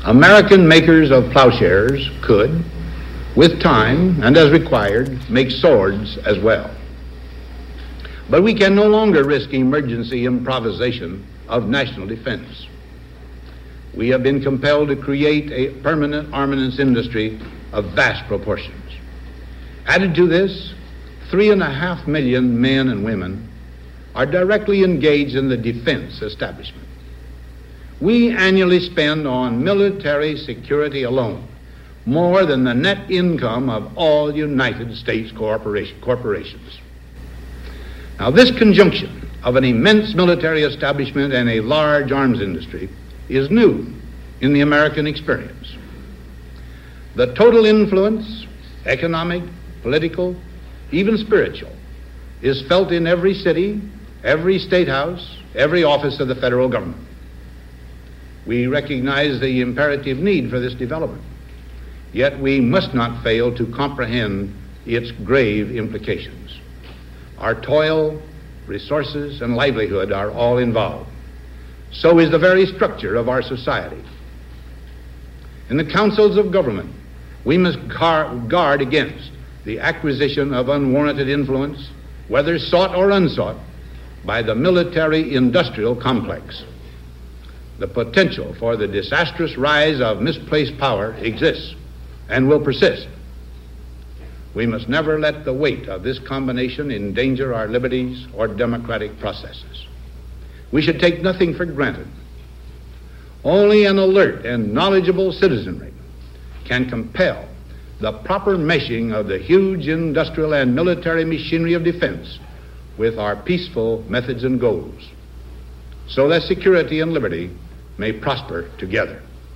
American makers of plowshares could, with time and as required, make swords as well. But we can no longer risk emergency improvisation of national defense. We have been compelled to create a permanent armaments industry of vast proportions. Added to this, 3.5 million men and women are directly engaged in the defense establishment. We annually spend on military security alone more than the net income of all United States corporations. Now, this conjunction of an immense military establishment and a large arms industry is new in the American experience. The total influence, economic, political, even spiritual, is felt in every city, every state house, every office of the federal government. We recognize the imperative need for this development, yet we must not fail to comprehend its grave implications. Our toil, resources, and livelihood are all involved. So is the very structure of our society. In the councils of government, we must guard against the acquisition of unwarranted influence, whether sought or unsought, by the military-industrial complex. The potential for the disastrous rise of misplaced power exists and will persist. We must never let the weight of this combination endanger our liberties or democratic processes. We should take nothing for granted. Only an alert and knowledgeable citizenry can compel the proper meshing of the huge industrial and military machinery of defense with our peaceful methods and goals, so that security and liberty may prosper together.